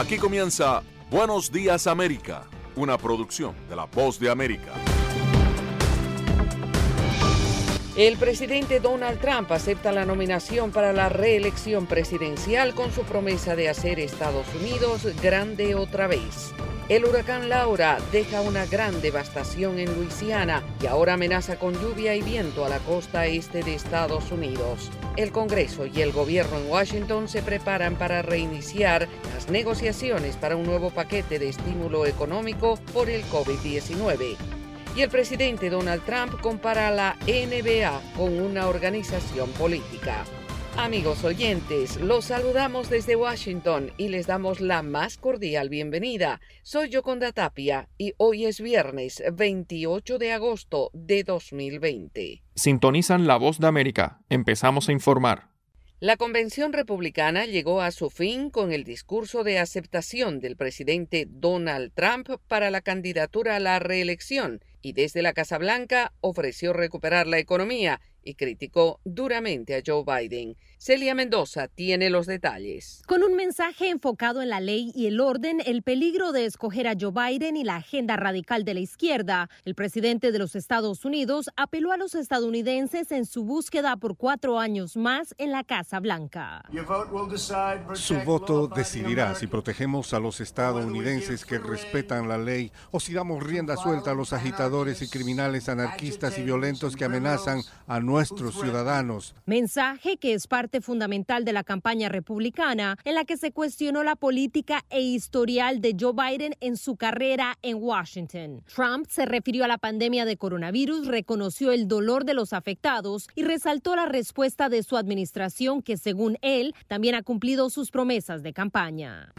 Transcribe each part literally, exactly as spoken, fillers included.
Aquí comienza Buenos Días América, una producción de La Voz de América. El presidente Donald Trump acepta la nominación para la reelección presidencial con su promesa de hacer Estados Unidos grande otra vez. El huracán Laura deja una gran devastación en Luisiana y ahora amenaza con lluvia y viento a la costa este de Estados Unidos. El Congreso y el gobierno en Washington se preparan para reiniciar las negociaciones para un nuevo paquete de estímulo económico por el COVID diecinueve. Y el presidente Donald Trump compara la N B A con una organización política. Amigos oyentes, los saludamos desde Washington y les damos la más cordial bienvenida. Soy Yoconda Tapia y hoy es viernes veintiocho de agosto de dos mil veinte. Sintonizan La Voz de América. Empezamos a informar. La convención republicana llegó a su fin con el discurso de aceptación del presidente Donald Trump para la candidatura a la reelección y desde la Casa Blanca ofreció recuperar la economía y criticó duramente a Joe Biden. Celia Mendoza tiene los detalles. Con un mensaje enfocado en la ley y el orden, el peligro de escoger a Joe Biden y la agenda radical de la izquierda, el presidente de los Estados Unidos apeló a los estadounidenses en su búsqueda por cuatro años más en la Casa Blanca. Su voto decidirá si protegemos a los estadounidenses que respetan la ley o si damos rienda suelta a los agitadores y criminales anarquistas y violentos que amenazan a nuestros ciudadanos. Mensaje que es parte fundamental de la campaña republicana en la que se cuestionó la política e historial de Joe Biden en su carrera en Washington. Trump se refirió a la pandemia de coronavirus, reconoció el dolor de los afectados y resaltó la respuesta de su administración que, según él, también ha cumplido sus promesas de campaña.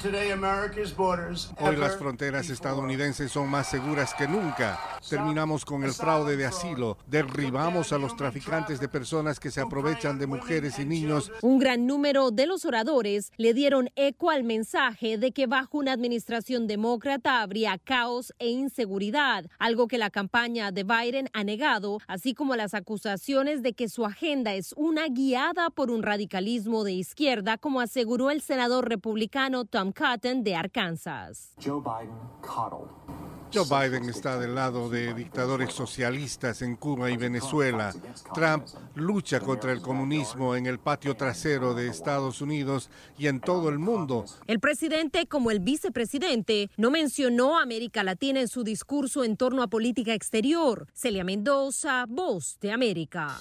Hoy las fronteras estadounidenses son más seguras que nunca. Terminamos con el fraude de asilo, derribamos a los traficantes de personas que se aprovechan de mujeres y niños. Un gran número de los oradores le dieron eco al mensaje de que bajo una administración demócrata habría caos e inseguridad, algo que la campaña de Biden ha negado, así como las acusaciones de que su agenda es una guiada por un radicalismo de izquierda, como aseguró el senador republicano Tom Cotton de Arkansas. Joe Biden coddled. Joe Biden está del lado de dictadores socialistas en Cuba y Venezuela. Trump lucha contra el comunismo en el patio trasero de Estados Unidos y en todo el mundo. El presidente, como el vicepresidente, no mencionó a América Latina en su discurso en torno a política exterior. Celia Mendoza, Voz de América.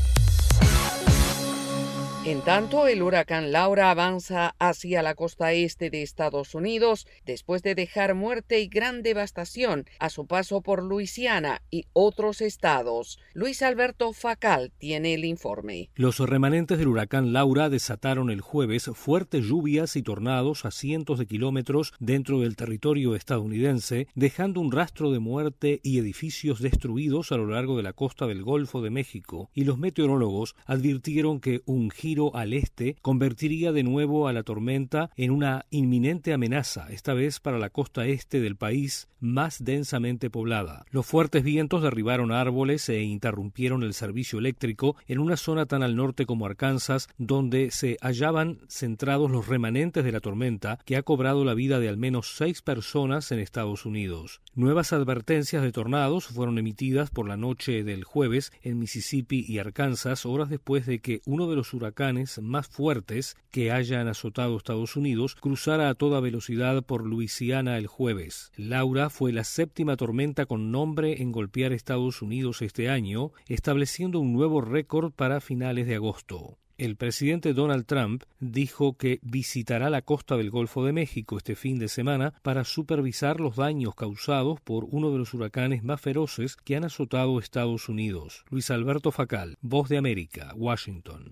En tanto, el huracán Laura avanza hacia la costa este de Estados Unidos después de dejar muerte y gran devastación a su paso por Luisiana y otros estados. Luis Alberto Facal tiene el informe. Los remanentes del huracán Laura desataron el jueves fuertes lluvias y tornados a cientos de kilómetros dentro del territorio estadounidense, dejando un rastro de muerte y edificios destruidos a lo largo de la costa del Golfo de México, y los meteorólogos advirtieron que un giro al este convertiría de nuevo a la tormenta en una inminente amenaza, esta vez para la costa este del país más densamente poblada. Los fuertes vientos derribaron árboles e interrumpieron el servicio eléctrico en una zona tan al norte como Arkansas, donde se hallaban centrados los remanentes de la tormenta que ha cobrado la vida de al menos seis personas en Estados Unidos. Nuevas advertencias de tornados fueron emitidas por la noche del jueves en Mississippi y Arkansas, horas después de que uno de los huracanes más fuertes que hayan azotado Estados Unidos cruzara a toda velocidad por Luisiana el jueves. Laura fue la séptima tormenta con nombre en golpear Estados Unidos este año, estableciendo un nuevo récord para finales de agosto. El presidente Donald Trump dijo que visitará la costa del Golfo de México este fin de semana para supervisar los daños causados por uno de los huracanes más feroces que han azotado Estados Unidos. Luis Alberto Facal, Voz de América, Washington.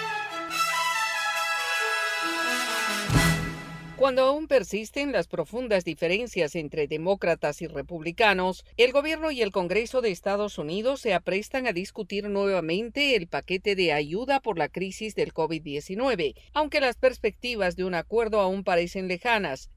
Cuando aún persisten las profundas diferencias entre demócratas y republicanos, el gobierno y el Congreso de Estados Unidos se aprestan a discutir nuevamente el paquete de ayuda por la crisis del COVID diecinueve, aunque las perspectivas de un acuerdo aún parecen lejanas.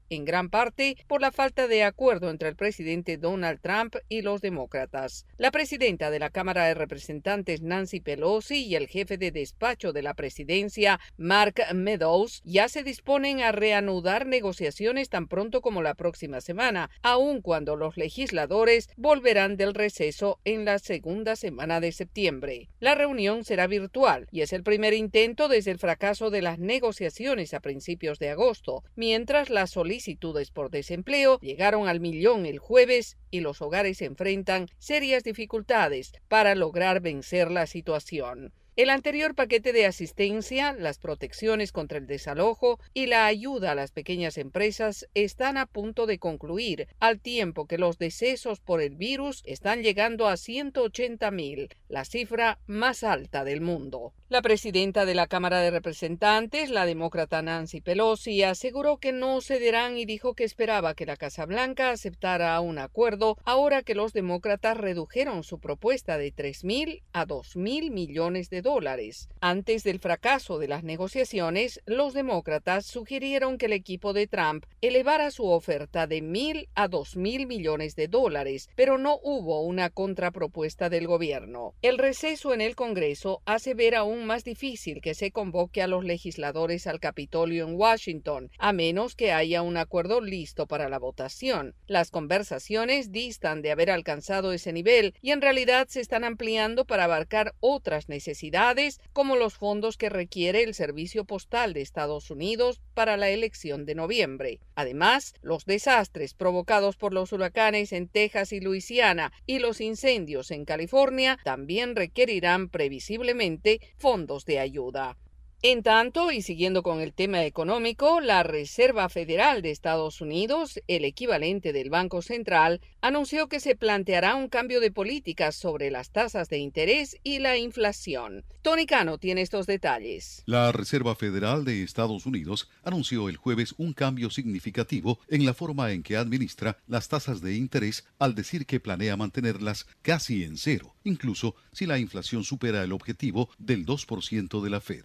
en gran parte por la falta de acuerdo entre el presidente Donald Trump y los demócratas. La presidenta de la Cámara de Representantes, Nancy Pelosi, y el jefe de despacho de la presidencia, Mark Meadows, ya se disponen a reanudar negociaciones tan pronto como la próxima semana, aun cuando los legisladores volverán del receso en la segunda semana de septiembre. La reunión será virtual y es el primer intento desde el fracaso de las negociaciones a principios de agosto, mientras las solicitudes por desempleo llegaron al millón el jueves y los hogares enfrentan serias dificultades para lograr vencer la situación. El anterior paquete de asistencia, las protecciones contra el desalojo y la ayuda a las pequeñas empresas están a punto de concluir, al tiempo que los decesos por el virus están llegando a ciento ochenta mil, la cifra más alta del mundo. La presidenta de la Cámara de Representantes, la demócrata Nancy Pelosi, aseguró que no cederán y dijo que esperaba que la Casa Blanca aceptara un acuerdo ahora que los demócratas redujeron su propuesta de tres mil a dos mil millones de dólares. Antes del fracaso de las negociaciones, los demócratas sugirieron que el equipo de Trump elevara su oferta de mil a dos mil millones de dólares, pero no hubo una contrapropuesta del gobierno. El receso en el Congreso hace ver aún más difícil que se convoque a los legisladores al Capitolio en Washington, a menos que haya un acuerdo listo para la votación. Las conversaciones distan de haber alcanzado ese nivel y en realidad se están ampliando para abarcar otras necesidades, como los fondos que requiere el Servicio Postal de Estados Unidos para la elección de noviembre. Además, los desastres provocados por los huracanes en Texas y Luisiana y los incendios en California también requerirán previsiblemente fondos de ayuda. En tanto, y siguiendo con el tema económico, la Reserva Federal de Estados Unidos, el equivalente del Banco Central, anunció que se planteará un cambio de políticas sobre las tasas de interés y la inflación. Tony Cano tiene estos detalles. La Reserva Federal de Estados Unidos anunció el jueves un cambio significativo en la forma en que administra las tasas de interés al decir que planea mantenerlas casi en cero, incluso si la inflación supera el objetivo del dos por ciento de la Fed.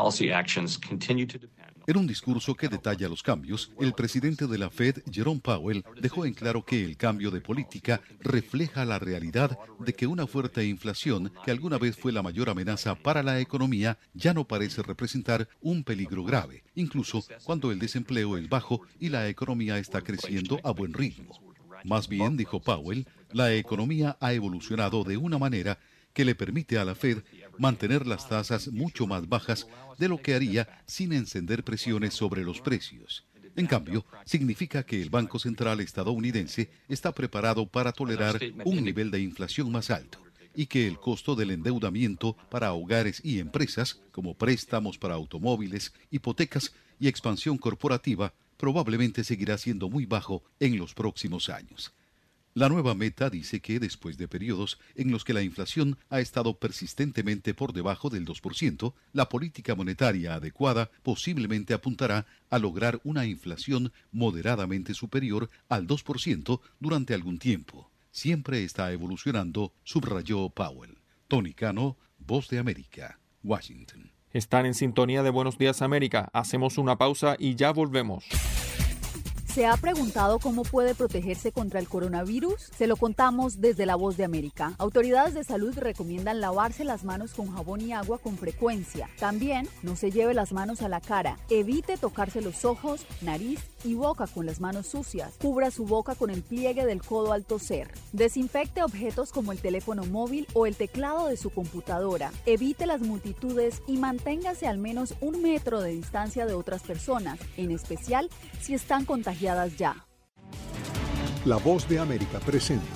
En un discurso que detalla los cambios, el presidente de la Fed, Jerome Powell, dejó en claro que el cambio de política refleja la realidad de que una fuerte inflación, que alguna vez fue la mayor amenaza para la economía, ya no parece representar un peligro grave, incluso cuando el desempleo es bajo y la economía está creciendo a buen ritmo. Más bien, dijo Powell, la economía ha evolucionado de una manera que le permite a la Fed mantener las tasas mucho más bajas de lo que haría sin encender presiones sobre los precios. En cambio, significa que el Banco Central estadounidense está preparado para tolerar un nivel de inflación más alto y que el costo del endeudamiento para hogares y empresas, como préstamos para automóviles, hipotecas y expansión corporativa, probablemente seguirá siendo muy bajo en los próximos años. La nueva meta dice que después de periodos en los que la inflación ha estado persistentemente por debajo del dos por ciento, la política monetaria adecuada posiblemente apuntará a lograr una inflación moderadamente superior al dos por ciento durante algún tiempo. Siempre está evolucionando, subrayó Powell. Tony Cano, Voz de América, Washington. Están en sintonía de Buenos Días América. Hacemos una pausa y ya volvemos. ¿Se ha preguntado cómo puede protegerse contra el coronavirus? Se lo contamos desde La Voz de América. Autoridades de salud recomiendan lavarse las manos con jabón y agua con frecuencia. También no se lleve las manos a la cara. Evite tocarse los ojos, nariz y boca con las manos sucias. Cubra su boca con el pliegue del codo al toser. Desinfecte objetos como el teléfono móvil o el teclado de su computadora. Evite las multitudes y manténgase al menos un metro de distancia de otras personas, en especial si están contagiadas ya. La Voz de América presenta.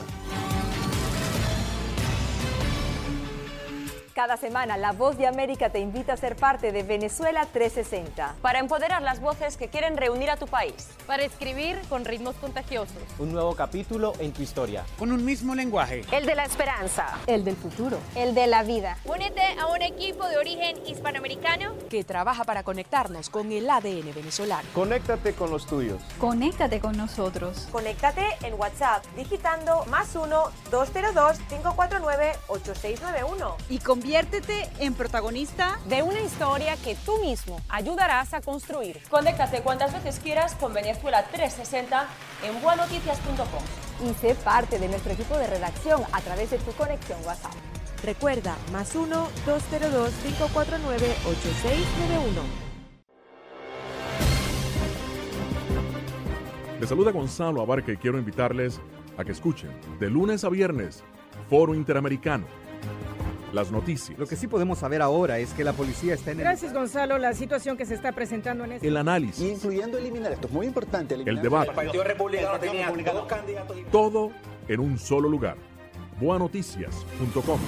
Cada semana, La Voz de América te invita a ser parte de Venezuela trescientos sesenta. Para empoderar las voces que quieren reunir a tu país. Para escribir con ritmos contagiosos. Un nuevo capítulo en tu historia. Con un mismo lenguaje. El de la esperanza. El del futuro. El de la vida. Únete a un equipo de origen hispanoamericano que trabaja para conectarnos con el A D N venezolano. Conéctate con los tuyos. Conéctate con nosotros. Conéctate en WhatsApp digitando más uno dos cero dos cinco cuatro nueve ocho seis nueve uno. Y convierte Conviértete en protagonista de una historia que tú mismo ayudarás a construir. Conéctate cuantas veces quieras con Venezuela trescientos sesenta en bua noticias punto com. Y sé parte de nuestro equipo de redacción a través de tu conexión WhatsApp. Recuerda, más uno, dos cero dos, cinco cuatro nueve, ocho seis nueve uno. Les saluda Gonzalo Abarca y quiero invitarles a que escuchen de lunes a viernes Foro Interamericano. Las noticias. Lo que sí podemos saber ahora es que la policía está en el... Gracias, Gonzalo. La situación que se está presentando en este... El análisis. Incluyendo eliminar, esto es muy importante. El debate. El Partido Republicano tenía dos candidatos. Todo en un solo lugar. bua noticias punto com.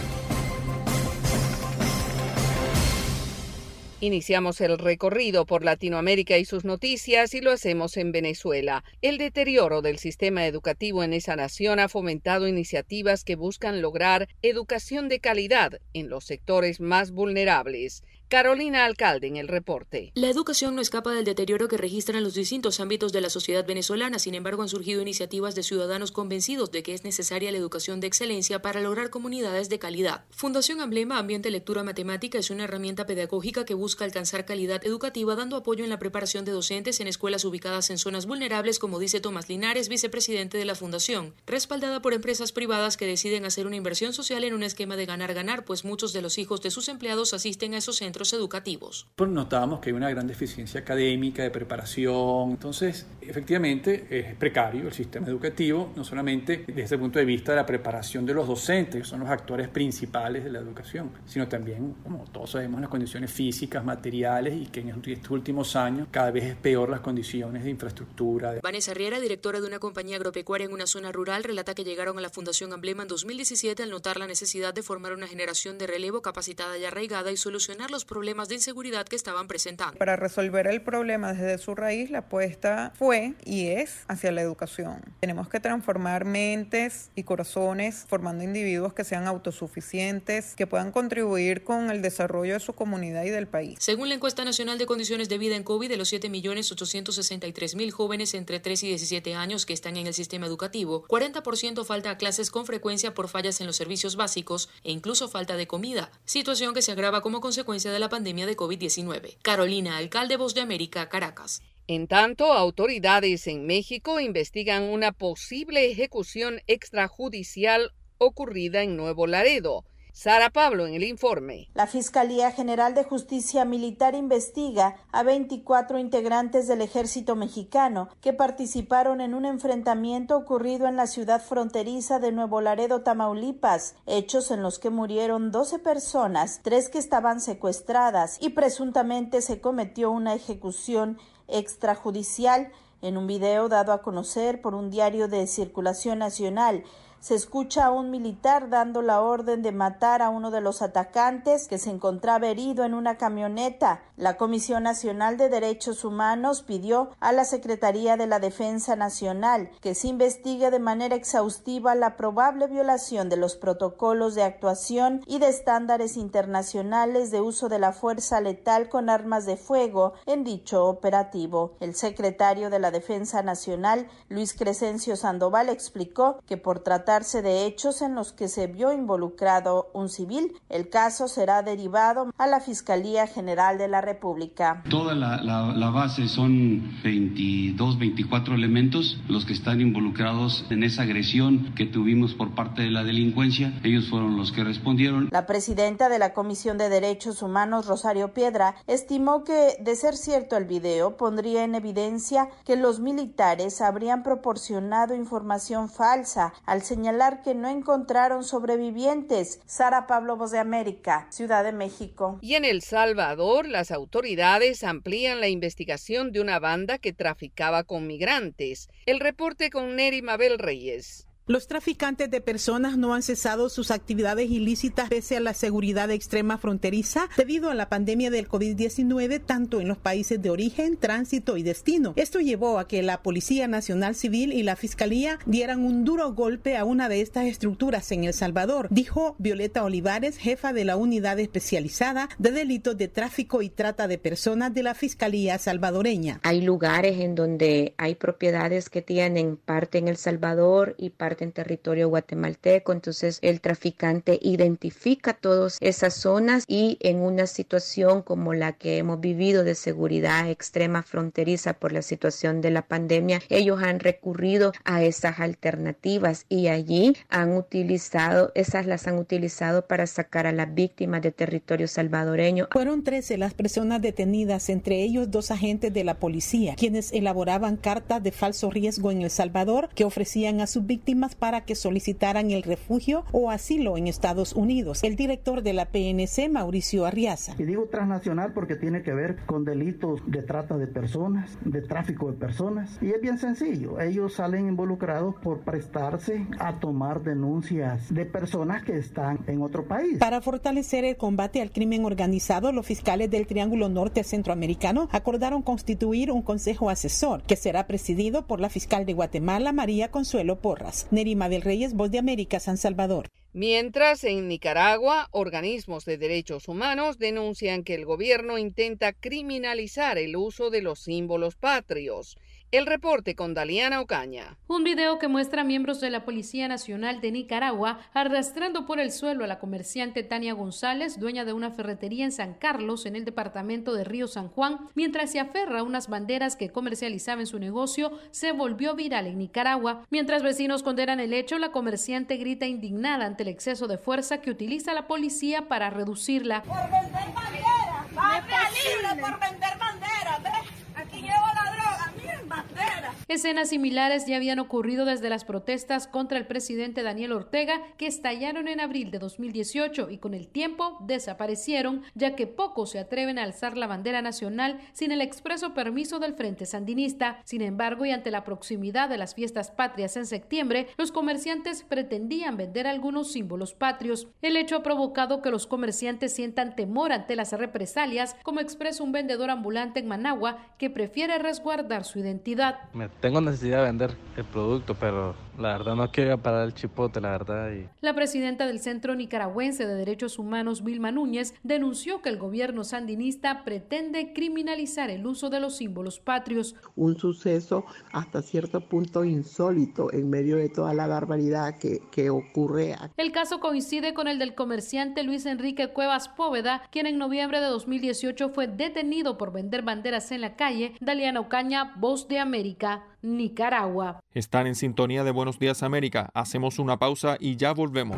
Iniciamos el recorrido por Latinoamérica y sus noticias y lo hacemos en Venezuela. El deterioro del sistema educativo en esa nación ha fomentado iniciativas que buscan lograr educación de calidad en los sectores más vulnerables. Carolina Alcalde en el reporte. La educación no escapa del deterioro que registran los distintos ámbitos de la sociedad venezolana. Sin embargo, han surgido iniciativas de ciudadanos convencidos de que es necesaria la educación de excelencia para lograr comunidades de calidad. Fundación Emblema Ambiente Lectura Matemática es una herramienta pedagógica que busca alcanzar calidad educativa dando apoyo en la preparación de docentes en escuelas ubicadas en zonas vulnerables, como dice Tomás Linares, vicepresidente de la Fundación, respaldada por empresas privadas que deciden hacer una inversión social en un esquema de ganar-ganar, pues muchos de los hijos de sus empleados asisten a esos centros educativos. Pues notábamos que hay una gran deficiencia académica, de preparación. Entonces, efectivamente, es precario el sistema educativo, no solamente desde el punto de vista de la preparación de los docentes, que son los actores principales de la educación, sino también, como todos sabemos, las condiciones físicas, materiales, y que en estos últimos años cada vez es peor las condiciones de infraestructura. Vanessa Riera, directora de una compañía agropecuaria en una zona rural, relata que llegaron a la Fundación Emblema en dos mil diecisiete al notar la necesidad de formar una generación de relevo capacitada y arraigada y solucionar los problemas de inseguridad que estaban presentando. Para resolver el problema desde su raíz, la apuesta fue y es hacia la educación. Tenemos que transformar mentes y corazones formando individuos que sean autosuficientes, que puedan contribuir con el desarrollo de su comunidad y del país. Según la encuesta nacional de condiciones de vida en COVID, de los siete millones ochocientos sesenta y tres mil jóvenes entre tres y diecisiete años que están en el sistema educativo, cuarenta por ciento falta a clases con frecuencia por fallas en los servicios básicos e incluso falta de comida, situación que se agrava como consecuencia de la pandemia de COVID diecinueve. Carolina Alcalde, Voz de América, Caracas. En tanto, autoridades en México investigan una posible ejecución extrajudicial ocurrida en Nuevo Laredo. Sara Pablo en el informe. La Fiscalía General de Justicia Militar investiga a veinticuatro integrantes del ejército mexicano que participaron en un enfrentamiento ocurrido en la ciudad fronteriza de Nuevo Laredo, Tamaulipas, hechos en los que murieron doce personas, tres que estaban secuestradas y presuntamente se cometió una ejecución extrajudicial. En un video dado a conocer por un diario de circulación nacional, se escucha a un militar dando la orden de matar a uno de los atacantes que se encontraba herido en una camioneta. La Comisión Nacional de Derechos Humanos pidió a la Secretaría de la Defensa Nacional que se investigue de manera exhaustiva la probable violación de los protocolos de actuación y de estándares internacionales de uso de la fuerza letal con armas de fuego en dicho operativo. El secretario de la Defensa Nacional, Luis Crescencio Sandoval, explicó que por tratar de hechos en los que se vio involucrado un civil, el caso será derivado a la Fiscalía General de la República. Toda la, la, la base son veintidós, veinticuatro elementos los que están involucrados en esa agresión que tuvimos por parte de la delincuencia. Ellos fueron los que respondieron. La presidenta de la Comisión de Derechos Humanos, Rosario Piedra, estimó que, de ser cierto el video, pondría en evidencia que los militares habrían proporcionado información falsa al señalar señalar que no encontraron sobrevivientes. Sara Pablo, Voz de América, Ciudad de México. Y en El Salvador, las autoridades amplían la investigación de una banda que traficaba con migrantes. El reporte con Neri Mabel Reyes. Los traficantes de personas no han cesado sus actividades ilícitas pese a la seguridad extrema fronteriza debido a la pandemia del COVID diecinueve, tanto en los países de origen, tránsito y destino. Esto llevó a que la Policía Nacional Civil y la Fiscalía dieran un duro golpe a una de estas estructuras en El Salvador, dijo Violeta Olivares, jefa de la Unidad Especializada de Delitos de Tráfico y Trata de Personas de la Fiscalía salvadoreña. Hay lugares en donde hay propiedades que tienen parte en El Salvador y parte parte en territorio guatemalteco. Entonces el traficante identifica todas esas zonas y en una situación como la que hemos vivido de seguridad extrema fronteriza por la situación de la pandemia, ellos han recurrido a esas alternativas y allí han utilizado, esas las han utilizado para sacar a las víctimas de territorio salvadoreño. Fueron trece las personas detenidas, entre ellos dos agentes de la policía, quienes elaboraban cartas de falso riesgo en El Salvador que ofrecían a sus víctimas para que solicitaran el refugio o asilo en Estados Unidos. El director de la P N C, Mauricio Arriaza. Y digo transnacional porque tiene que ver con delitos de trata de personas, de tráfico de personas. Y es bien sencillo, ellos salen involucrados por prestarse a tomar denuncias de personas que están en otro país. Para fortalecer el combate al crimen organizado, los fiscales del Triángulo Norte Centroamericano acordaron constituir un consejo asesor que será presidido por la fiscal de Guatemala, María Consuelo Porras. Nerima del Reyes, Voz de América, San Salvador. Mientras, en Nicaragua, organismos de derechos humanos denuncian que el gobierno intenta criminalizar el uso de los símbolos patrios. El reporte con Daliana Ocaña. Un video que muestra a miembros de la Policía Nacional de Nicaragua arrastrando por el suelo a la comerciante Tania González, dueña de una ferretería en San Carlos, en el departamento de Río San Juan, mientras se aferra a unas banderas que comercializaba en su negocio, se volvió viral en Nicaragua. Mientras vecinos condenan el hecho, la comerciante grita indignada ante el exceso de fuerza que utiliza la policía para reducirla. Por vender banderas, patria libre por vender banderas, ¿ves? Aquí llevo la droga, miren, bandera. Escenas similares ya habían ocurrido desde las protestas contra el presidente Daniel Ortega, que estallaron en abril de dos mil dieciocho y con el tiempo desaparecieron, ya que pocos se atreven a alzar la bandera nacional sin el expreso permiso del Frente Sandinista. Sin embargo, y ante la proximidad de las fiestas patrias en septiembre, los comerciantes pretendían vender algunos símbolos patrios. El hecho ha provocado que los comerciantes sientan temor ante las represalias, como expresa un vendedor ambulante en Managua que prefiere resguardar su identidad. Me tengo necesidad de vender el producto, pero la verdad no quiero parar el chipote, la verdad. Y... La presidenta del Centro Nicaragüense de Derechos Humanos, Vilma Núñez, denunció que el gobierno sandinista pretende criminalizar el uso de los símbolos patrios. Un suceso hasta cierto punto insólito en medio de toda la barbaridad que, que ocurre. El caso coincide con el del comerciante Luis Enrique Cuevas Póveda, quien en noviembre de dos mil dieciocho fue detenido por vender banderas en la calle. Daliana Ocaña, Voz de América, Nicaragua. Están en sintonía de Buenos Días América. Hacemos una pausa y ya volvemos.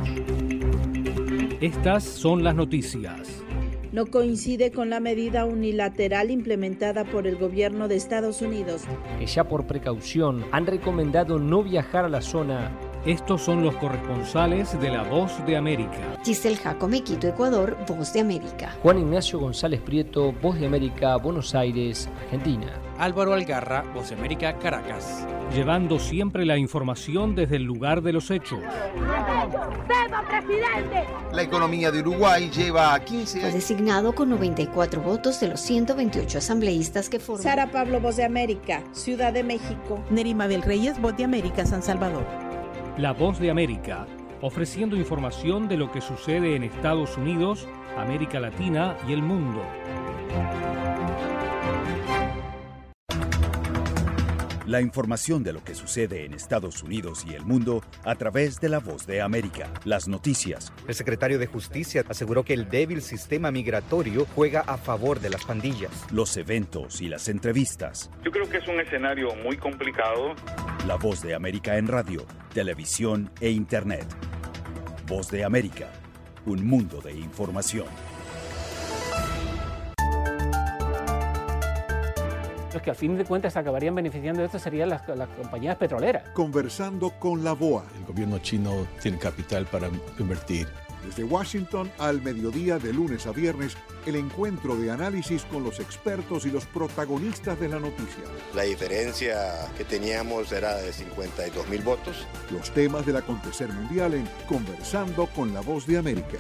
Estas son las noticias. No coincide con la medida unilateral implementada por el gobierno de Estados Unidos, que ya por precaución han recomendado no viajar a la zona. Estos son los corresponsales de La Voz de América. Giselle Jacome, Quito, Ecuador, Voz de América. Juan Ignacio González Prieto, Voz de América, Buenos Aires, Argentina. Álvaro Algarra, Voz de América, Caracas. Llevando siempre la información desde el lugar de los hechos. ¡Seba, presidente! La economía de Uruguay lleva quince años. Fue designado con noventa y cuatro votos de los ciento veintiocho asambleístas que forman. Sara Pablo, Voz de América, Ciudad de México. Nerima del Reyes, Voz de América, San Salvador. La Voz de América, ofreciendo información de lo que sucede en Estados Unidos, América Latina y el mundo. La información de lo que sucede en Estados Unidos y el mundo a través de La Voz de América. Las noticias. El secretario de Justicia aseguró que el débil sistema migratorio juega a favor de las pandillas. Los eventos y las entrevistas. Yo creo que es un escenario muy complicado. La Voz de América en radio, televisión e internet. Voz de América, un mundo de información. Los que al fin de cuentas acabarían beneficiando de esto serían las, las compañías petroleras. Conversando con la B O A. El gobierno chino tiene capital para invertir. Desde Washington al mediodía de lunes a viernes, el encuentro de análisis con los expertos y los protagonistas de la noticia. La diferencia que teníamos era de cincuenta y dos mil votos. Los temas del acontecer mundial en Conversando con la Voz de América.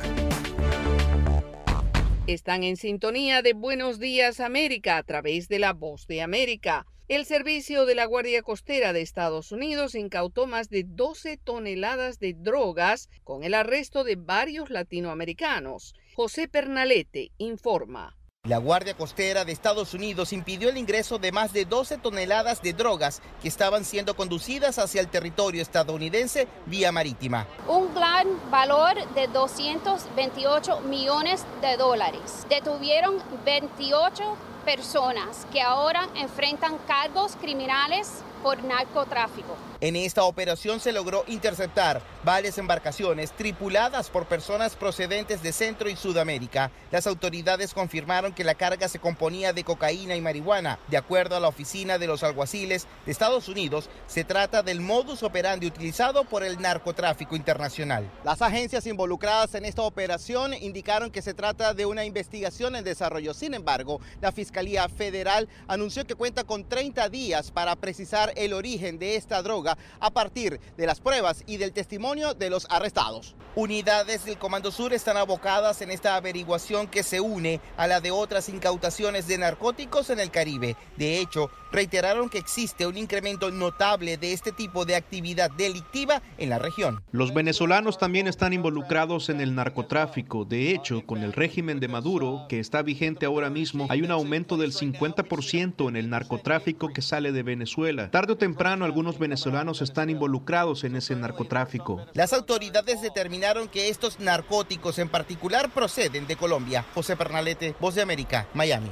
Están en sintonía de Buenos Días América a través de La Voz de América. El servicio de la Guardia Costera de Estados Unidos incautó más de doce toneladas de drogas con el arresto de varios latinoamericanos. José Pernalete informa. La Guardia Costera de Estados Unidos impidió el ingreso de más de doce toneladas de drogas que estaban siendo conducidas hacia el territorio estadounidense vía marítima. Un gran valor de doscientos veintiocho millones de dólares. Detuvieron veintiocho personas que ahora enfrentan cargos criminales por narcotráfico. En esta operación se logró interceptar varias embarcaciones tripuladas por personas procedentes de Centro y Sudamérica. Las autoridades confirmaron que la carga se componía de cocaína y marihuana. De acuerdo a la Oficina de los Alguaciles de Estados Unidos, se trata del modus operandi utilizado por el narcotráfico internacional. Las agencias involucradas en esta operación indicaron que se trata de una investigación en desarrollo. Sin embargo, la Fiscalía Federal anunció que cuenta con treinta días para precisar el origen de esta droga a partir de las pruebas y del testimonio de los arrestados. Unidades del Comando Sur están abocadas en esta averiguación que se une a la de otras incautaciones de narcóticos en el Caribe. De hecho, reiteraron que existe un incremento notable de este tipo de actividad delictiva en la región. Los venezolanos también están involucrados en el narcotráfico. De hecho, con el régimen de Maduro, que está vigente ahora mismo, hay un aumento del cincuenta por ciento en el narcotráfico que sale de Venezuela. Tarde o temprano, algunos venezolanos están involucrados en ese narcotráfico. Las autoridades determinaron que estos narcóticos en particular proceden de Colombia. José Pernalete, Voz de América, Miami.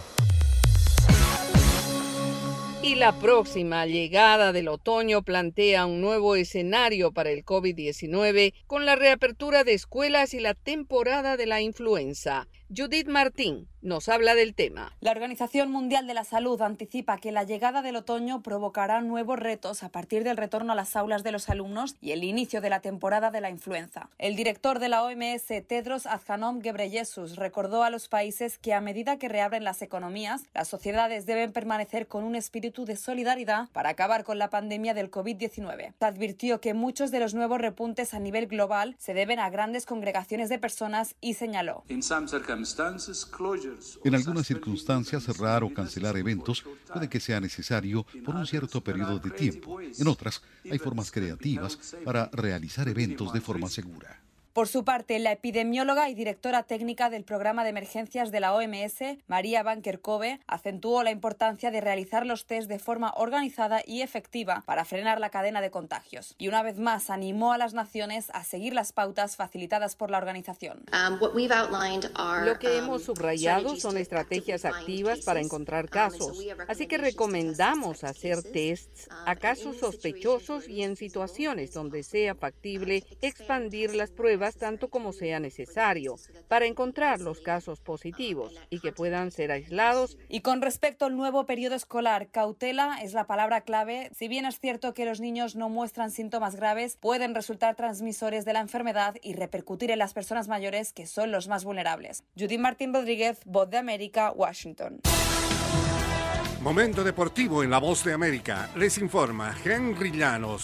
Y la próxima llegada del otoño plantea un nuevo escenario para el COVID diecinueve con la reapertura de escuelas y la temporada de la influenza. Judith Martín nos habla del tema. La Organización Mundial de la Salud anticipa que la llegada del otoño provocará nuevos retos a partir del retorno a las aulas de los alumnos y el inicio de la temporada de la influenza. El director de la O M S, Tedros Adhanom Ghebreyesus, recordó a los países que a medida que reabren las economías, las sociedades deben permanecer con un espíritu de solidaridad para acabar con la pandemia del COVID diecinueve. Advirtió que muchos de los nuevos repuntes a nivel global se deben a grandes congregaciones de personas y señaló: En algunas circunstancias, cerrar o cancelar eventos puede que sea necesario por un cierto periodo de tiempo. En otras, hay formas creativas para realizar eventos de forma segura. Por su parte, la epidemióloga y directora técnica del programa de emergencias de la O M S, María Van Kerkhove, acentuó la importancia de realizar los test de forma organizada y efectiva para frenar la cadena de contagios. Y una vez más animó a las naciones a seguir las pautas facilitadas por la organización. Lo que hemos subrayado son estrategias activas para encontrar casos, así que recomendamos hacer tests a casos sospechosos y en situaciones donde sea factible expandir las pruebas tanto como sea necesario para encontrar los casos positivos y que puedan ser aislados. Y con respecto al nuevo periodo escolar, cautela es la palabra clave. Si bien es cierto que los niños no muestran síntomas graves, pueden resultar transmisores de la enfermedad y repercutir en las personas mayores, que son los más vulnerables. Judith Martín Rodríguez, Voz de América, Washington. Momento deportivo en la Voz de América. Les informa Henry Llanos.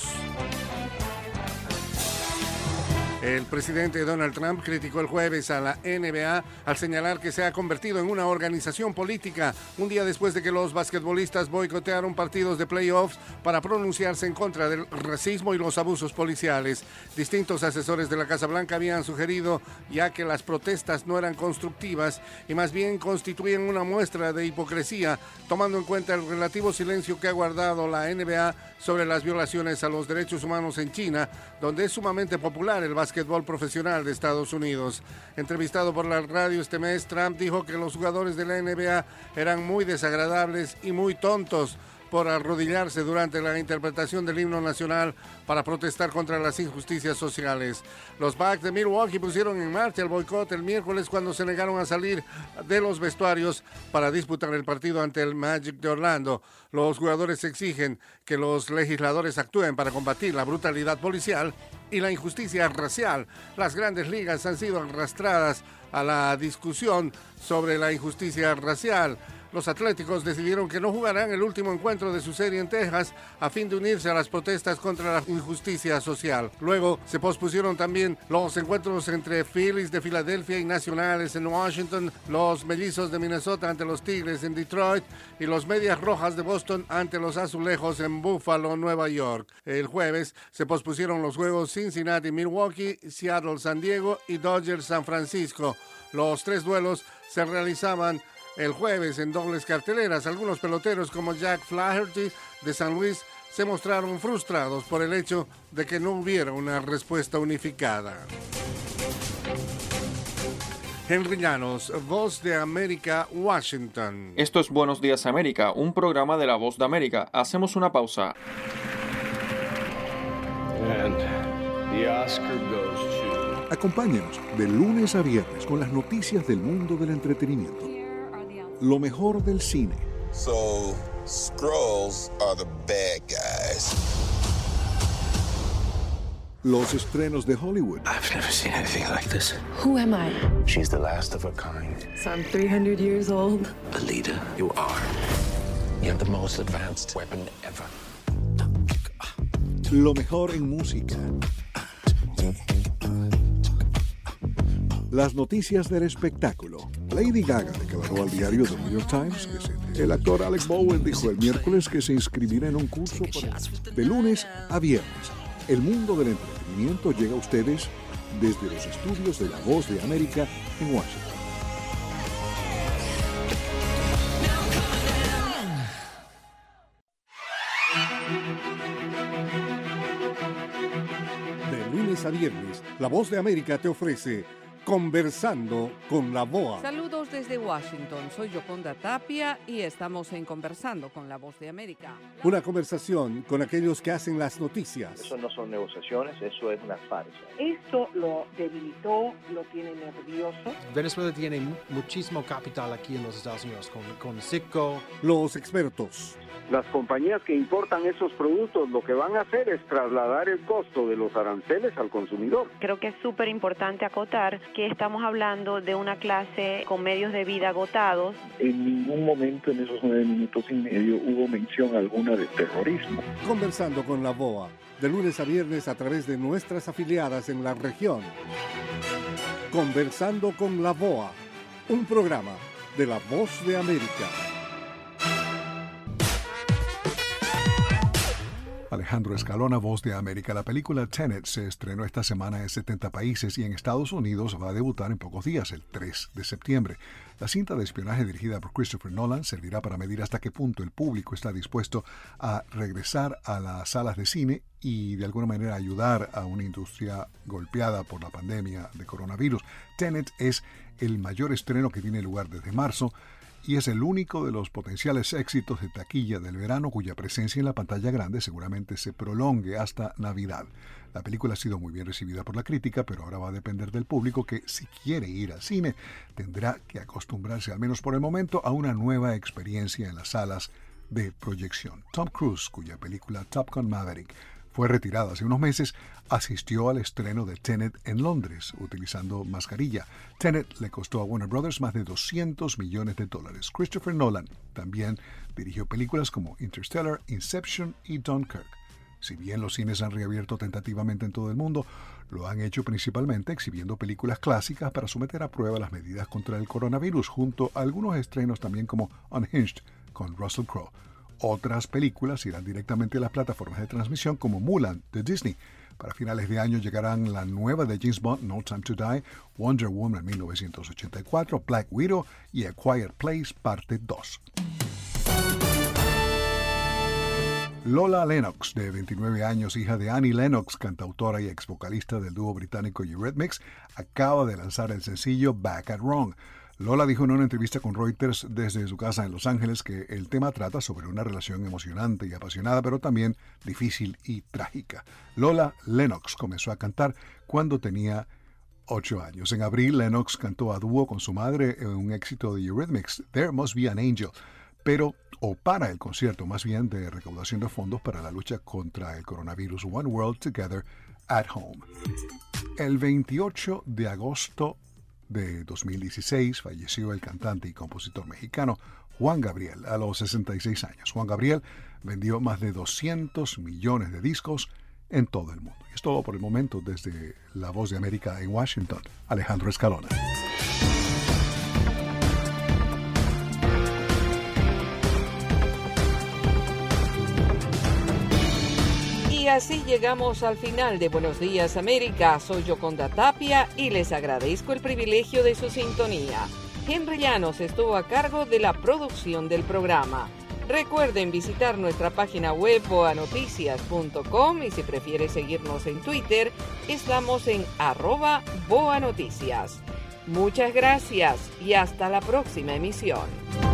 El presidente Donald Trump criticó el jueves a la N B A al señalar que se ha convertido en una organización política un día después de que los basquetbolistas boicotearon partidos de playoffs para pronunciarse en contra del racismo y los abusos policiales. Distintos asesores de la Casa Blanca habían sugerido ya que las protestas no eran constructivas y más bien constituían una muestra de hipocresía, tomando en cuenta el relativo silencio que ha guardado la N B A sobre las violaciones a los derechos humanos en China, donde es sumamente popular el básquetbol profesional de Estados Unidos. Entrevistado por la radio este mes, Trump dijo que los jugadores de la N B A eran muy desagradables y muy tontos por arrodillarse durante la interpretación del himno nacional para protestar contra las injusticias sociales. Los Bucks de Milwaukee pusieron en marcha el boicot el miércoles cuando se negaron a salir de los vestuarios para disputar el partido ante el Magic de Orlando. Los jugadores exigen que los legisladores actúen para combatir la brutalidad policial y la injusticia racial. Las grandes ligas han sido arrastradas a la discusión sobre la injusticia racial. Los Atléticos decidieron que no jugarán el último encuentro de su serie en Texas a fin de unirse a las protestas contra la injusticia social. Luego se pospusieron también los encuentros entre Phillies de Filadelfia y Nacionales en Washington, los Mellizos de Minnesota ante los Tigres en Detroit y los Medias Rojas de Boston ante los Azulejos en Buffalo, Nueva York. El jueves se pospusieron los juegos Cincinnati-Milwaukee, Seattle-San Diego y Dodgers-San Francisco. Los tres duelos se realizaban El jueves, en dobles carteleras, algunos peloteros como Jack Flaherty de San Luis se mostraron frustrados por el hecho de que no hubiera una respuesta unificada. Henry Llanos, Voz de América, Washington. Esto es Buenos Días América, un programa de la Voz de América. Hacemos una pausa. And the Oscar goes to... Acompáñenos de lunes a viernes con las noticias del mundo del entretenimiento. Lo mejor del cine. So, Skrulls are the bad guys. Los estrenos de Hollywood. I've never seen anything like this. Who am I? She's the last of her kind. So I'm three hundred years old. Alita, you are. You have the most advanced weapon ever. Lo mejor en música. Las noticias del espectáculo. Lady Gaga declaró al diario The New York Times que se... el actor Alec Bowen dijo el miércoles que se inscribirá en un curso para... de lunes a viernes. El mundo del entretenimiento llega a ustedes desde los estudios de La Voz de América en Washington. De lunes a viernes, La Voz de América te ofrece Conversando con la V O A. Saludos desde Washington, soy Yoconda Tapia y estamos en Conversando con la Voz de América. Una conversación con aquellos que hacen las noticias. Eso no son negociaciones, eso es una farsa. Esto lo debilitó, lo tiene nervioso. Venezuela tiene muchísimo capital aquí en los Estados Unidos, con, con Citgo. Los expertos. Las compañías que importan esos productos lo que van a hacer es trasladar el costo de los aranceles al consumidor. Creo que es súper importante acotar que estamos hablando de una clase con medios de vida agotados. En ningún momento en esos nueve minutos y medio hubo mención alguna de terrorismo. Conversando con la V O A, de lunes a viernes a través de nuestras afiliadas en la región. Conversando con la V O A, un programa de La Voz de América. Alejandro Escalona, Voz de América. La película Tenet se estrenó esta semana en setenta países y en Estados Unidos va a debutar en pocos días, el tres de septiembre. La cinta de espionaje dirigida por Christopher Nolan servirá para medir hasta qué punto el público está dispuesto a regresar a las salas de cine y de alguna manera ayudar a una industria golpeada por la pandemia de coronavirus. Tenet es el mayor estreno que tiene lugar desde marzo y es el único de los potenciales éxitos de taquilla del verano cuya presencia en la pantalla grande seguramente se prolongue hasta Navidad. La película ha sido muy bien recibida por la crítica, pero ahora va a depender del público que, si quiere ir al cine, tendrá que acostumbrarse, al menos por el momento, a una nueva experiencia en las salas de proyección. Tom Cruise, cuya película Top Gun Maverick fue retirada hace unos meses, asistió al estreno de Tenet en Londres utilizando mascarilla. Tenet le costó a Warner Brothers más de doscientos millones de dólares. Christopher Nolan también dirigió películas como Interstellar, Inception y Dunkirk. Si bien los cines han reabierto tentativamente en todo el mundo, lo han hecho principalmente exhibiendo películas clásicas para someter a prueba las medidas contra el coronavirus, junto a algunos estrenos también como Unhinged con Russell Crowe. Otras películas irán directamente a las plataformas de transmisión como Mulan de Disney. Para finales de año llegarán la nueva de James Bond, No Time to Die, Wonder Woman mil novecientos ochenta y cuatro, Black Widow y A Quiet Place parte dos. Lola Lennox, de veintinueve años, hija de Annie Lennox, cantautora y ex vocalista del dúo británico Eurythmics, acaba de lanzar el sencillo Back at Wrong. Lola dijo en una entrevista con Reuters desde su casa en Los Ángeles que el tema trata sobre una relación emocionante y apasionada, pero también difícil y trágica. Lola Lennox comenzó a cantar cuando tenía ocho años. En abril, Lennox cantó a dúo con su madre en un éxito de Eurythmics, There Must Be an Angel, pero o para el concierto más bien de recaudación de fondos para la lucha contra el coronavirus One World Together at Home. El veintiocho de agosto de dos mil dieciséis falleció el cantante y compositor mexicano Juan Gabriel a los sesenta y seis años. Juan Gabriel vendió más de doscientos millones de discos en todo el mundo. Y es todo por el momento desde La Voz de América en Washington. Alejandro Escalona. Y así llegamos al final de Buenos Días América. Soy Yoconda Tapia y les agradezco el privilegio de su sintonía. Henry Llanos estuvo a cargo de la producción del programa. Recuerden visitar nuestra página web boa noticias punto com y si prefiere seguirnos en Twitter, estamos en arroba boanoticias. Muchas gracias y hasta la próxima emisión.